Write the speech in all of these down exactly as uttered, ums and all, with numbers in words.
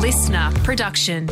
listener production.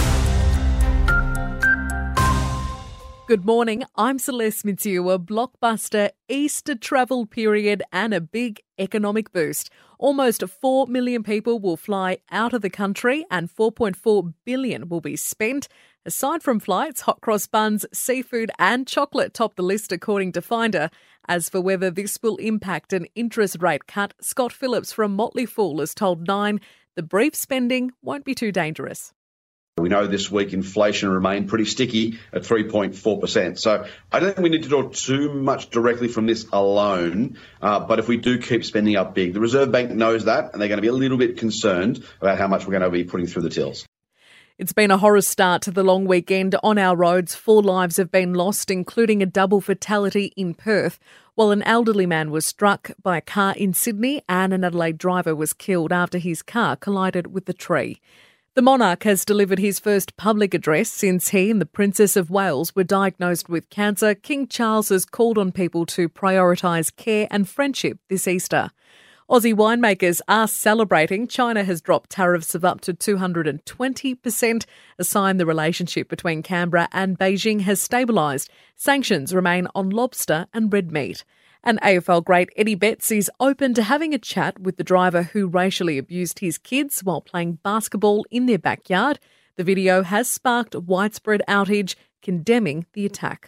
Good morning, I'm Celeste Mitsu. A blockbuster Easter travel period and a big economic boost. Almost four million people will fly out of the country and four point four billion dollars will be spent. Aside from flights, hot cross buns, seafood and chocolate top the list according to Finder. As for whether this will impact an interest rate cut, Scott Phillips from Motley Fool has told Nine the brief spending won't be too dangerous. We know this week inflation remained pretty sticky at three point four percent. So I don't think we need to draw too much directly from this alone. Uh, but if we do keep spending up big, the Reserve Bank knows that, and they're going to be a little bit concerned about how much we're going to be putting through the tills. It's been a horror start to the long weekend on our roads. Four lives have been lost, including a double fatality in Perth, while an elderly man was struck by a car in Sydney and an Adelaide driver was killed after his car collided with the tree. The monarch has delivered his first public address since he and the Princess of Wales were diagnosed with cancer. King Charles has called on people to prioritise care and friendship this Easter. Aussie winemakers are celebrating. China has dropped tariffs of up to two hundred twenty percent, a sign the relationship between Canberra and Beijing has stabilised. Sanctions remain on lobster and red meat. And A F L great Eddie Betts is open to having a chat with the driver who racially abused his kids while playing basketball in their backyard. The video has sparked widespread outrage, condemning the attack.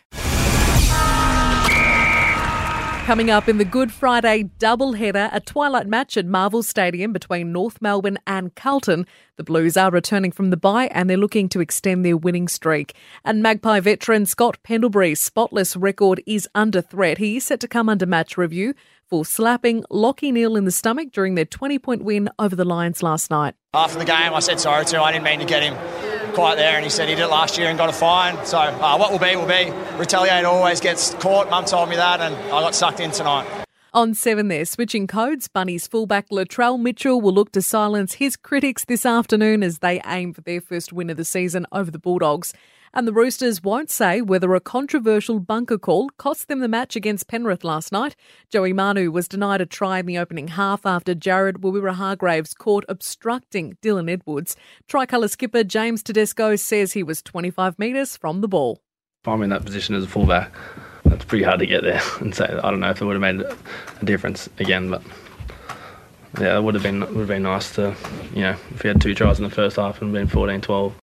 Coming up in the Good Friday doubleheader, a twilight match at Marvel Stadium between North Melbourne and Carlton. The Blues are returning from the bye and they're looking to extend their winning streak. And Magpie veteran Scott Pendlebury's spotless record is under threat. He is set to come under match review for slapping Lachie Neale in the stomach during their twenty-point win over the Lions last night. After the game, I said sorry to him. I didn't mean to get him quite there, and he said he did it last year and got a fine. So uh, what will be, will be. Retaliate always gets caught. Mum told me that, and I got sucked in tonight. On seven there, switching codes, Bunnies fullback Latrell Mitchell will look to silence his critics this afternoon as they aim for their first win of the season over the Bulldogs. And the Roosters won't say whether a controversial bunker call cost them the match against Penrith last night. Joey Manu was denied a try in the opening half after Jared Wawira-Hargraves caught obstructing Dylan Edwards. Tricolour skipper James Tedesco says he was twenty-five metres from the ball. If I'm in that position as a fullback, that's pretty hard to get there and say, I don't know if it would have made a difference again, but yeah, it would have been would have been nice to, you know, if we had two tries in the first half and been fourteen twelve.